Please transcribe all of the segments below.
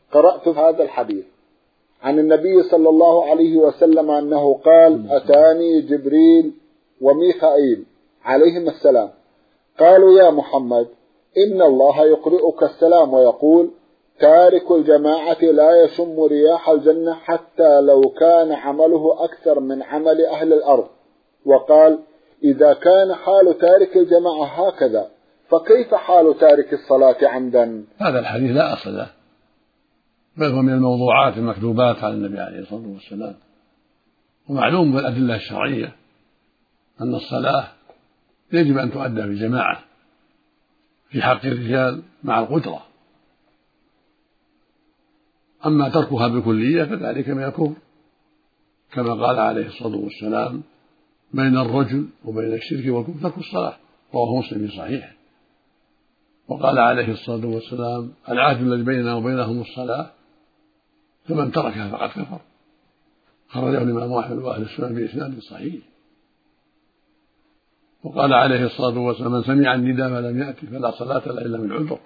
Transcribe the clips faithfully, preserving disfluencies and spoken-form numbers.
قرأت في هذا الحديث عن النبي صلى الله عليه وسلم أنه قال: أتاني جبريل وميخائيل عليهم السلام قالوا: يا محمد، إن الله يقرئك السلام ويقول: تارك الجماعة لا يشم رياح الجنة حتى لو كان عمله أكثر من عمل أهل الأرض. وقال: إذا كان حال تارك الجماعة هكذا فكيف حال تارك الصلاة عمدا؟ هذا الحديث لا أصل له، بل هو من الموضوعات المكذوبات على النبي عليه الصلاة والسلام. ومعلوم بالأدلة الشرعية أن الصلاة يجب أن تؤدى بجماعة في حق الرجال مع القدرة، أما تركها بالكلية فذلك من الكفر، كما قال عليه الصلاة والسلام: بين الرجل وبين الشرك والكفر ترك الصلاة، رواه مسلم في صحيحه. وقال عليه الصلاة والسلام: العهد الذي بيننا وبينهم الصلاة، فمن تركها فقد كفر. خرجه الإمام أحمد وأهل السنن بإسناد صحيح. وقال عليه الصلاة والسلام: من سمع النداء فلم يأتي فلا صلاة له إلا من عذر.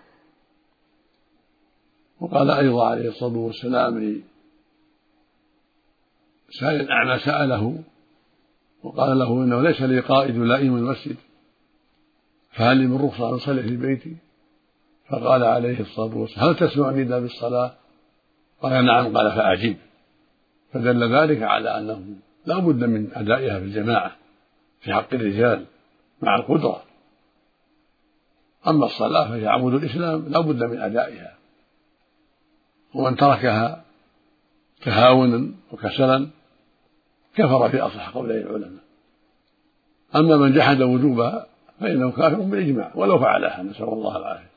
وقال أيضا عليه الصلاة والسلام لسائل أعمى سأله وقال له: إنه ليس لي قائد لائم المسجد، فهل لي من رخصة أن أصلي في بيتي؟ فقال عليه الصلاة والسلام: هل تسمع النداء بالصلاة؟ قال: نعم. قال: فأجب. فدل ذلك على أنه لا بد من أدائها في الجماعة في حق الرجال مع القدرة. أما الصلاة فهي عمود الإسلام لا بد من أدائها، ومن تركها تهاونا وكسلا كفر في أصح قولي العلماء. أما من جحد وجوبها فإنه كافر بالإجماع ولو فعلها، نسأل الله العافية.